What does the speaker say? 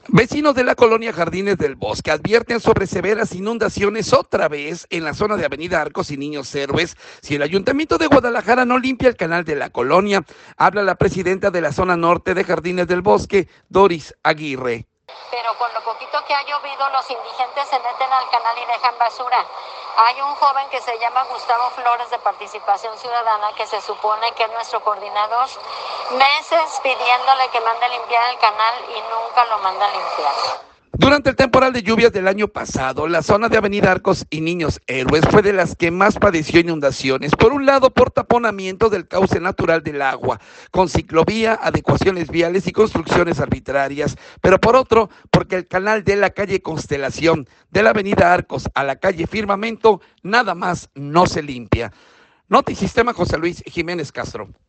Vecinos de la colonia Jardines del Bosque advierten sobre severas inundaciones otra vez en la zona de Avenida Arcos y Niños Héroes si el Ayuntamiento de Guadalajara no limpia el canal de la colonia. Habla la presidenta de la zona norte de Jardines del Bosque, Doris Aguirre. Pero con lo poquito que ha llovido, los indigentes se meten al canal y dejan basura. Hay un joven que se llama Gustavo Flores de Participación Ciudadana, que se supone que es nuestro coordinador, meses pidiéndole que mande a limpiar el canal y nunca lo manda a limpiar. Durante el temporal de lluvias del año pasado, la zona de Avenida Arcos y Niños Héroes fue de las que más padeció inundaciones. Por un lado, por taponamiento del cauce natural del agua, con ciclovía, adecuaciones viales y construcciones arbitrarias. Pero por otro, porque el canal de la calle Constelación, de la Avenida Arcos a la calle Firmamento, nada más no se limpia. Notisistema José Luis Jiménez Castro.